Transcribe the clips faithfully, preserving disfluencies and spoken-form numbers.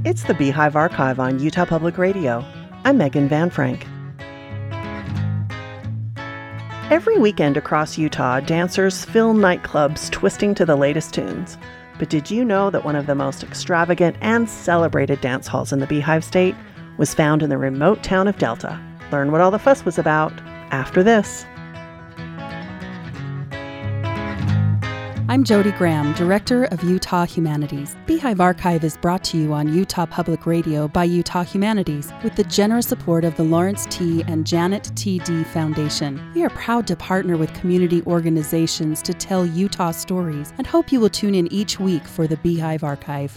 It's the Beehive Archive on Utah Public Radio. I'm Megan Van Frank. Every weekend across Utah, dancers fill nightclubs twisting to the latest tunes. But did you know that one of the most extravagant and celebrated dance halls in the Beehive State was found in the remote town of Delta? Learn what all the fuss was about after this. I'm Jody Graham, Director of Utah Humanities. Beehive Archive is brought to you on Utah Public Radio by Utah Humanities with the generous support of the Lawrence T. and Janet T. D. Foundation. We are proud to partner with community organizations to tell Utah stories and hope you will tune in each week for the Beehive Archive.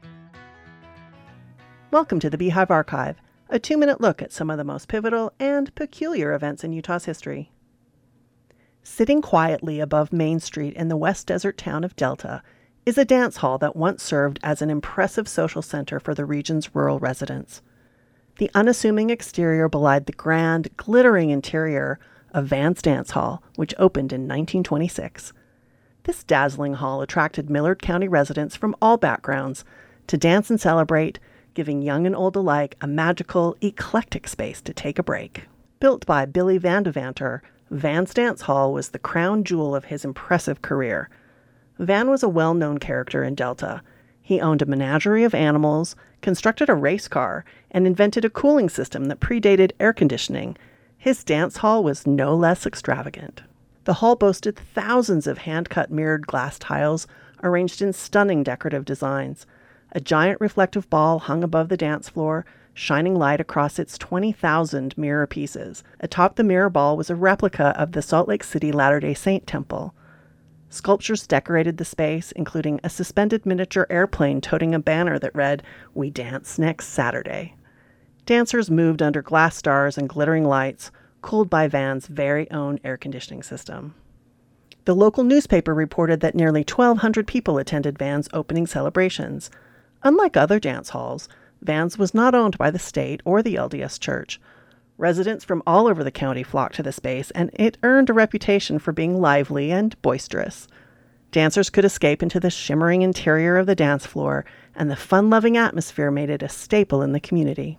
Welcome to the Beehive Archive, a two-minute look at some of the most pivotal and peculiar events in Utah's history. Sitting quietly above Main Street in the West Desert town of Delta is a dance hall that once served as an impressive social center for the region's rural residents. The unassuming exterior belied the grand, glittering interior of Van's Dance Hall, which opened in nineteen twenty-six. This dazzling hall attracted Millard County residents from all backgrounds to dance and celebrate, giving young and old alike a magical, eclectic space to take a break. Built by Billy Vandevanter, Van's Dance Hall was the crown jewel of his impressive career. Van was a well-known character in Delta. He owned a menagerie of animals, constructed a race car, and invented a cooling system that predated air conditioning. His dance hall was no less extravagant. The hall boasted thousands of hand-cut mirrored glass tiles arranged in stunning decorative designs. A giant reflective ball hung above the dance floor, shining light across its twenty thousand mirror pieces. Atop the mirror ball was a replica of the Salt Lake City Latter-day Saint temple. Sculptures decorated the space, including a suspended miniature airplane toting a banner that read, "We dance next Saturday." Dancers moved under glass stars and glittering lights, cooled by Van's very own air conditioning system. The local newspaper reported that nearly twelve hundred people attended Van's opening celebrations. Unlike other dance halls, Van's was not owned by the state or the L D S Church. Residents from all over the county flocked to the space, and it earned a reputation for being lively and boisterous. Dancers could escape into the shimmering interior of the dance floor, and the fun-loving atmosphere made it a staple in the community.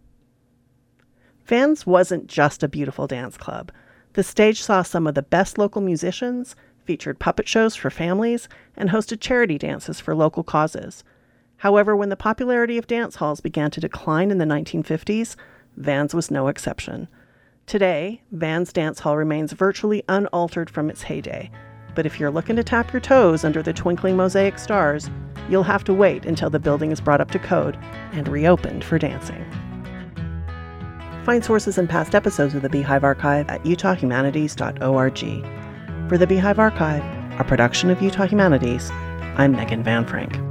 Van's wasn't just a beautiful dance club. The stage saw some of the best local musicians, featured puppet shows for families, and hosted charity dances for local causes. However, when the popularity of dance halls began to decline in the nineteen fifties, Van's was no exception. Today, Van's Dance Hall remains virtually unaltered from its heyday. But if you're looking to tap your toes under the twinkling mosaic stars, you'll have to wait until the building is brought up to code and reopened for dancing. Find sources and past episodes of the Beehive Archive at utah humanities dot org. For the Beehive Archive, a production of Utah Humanities, I'm Megan Van Frank.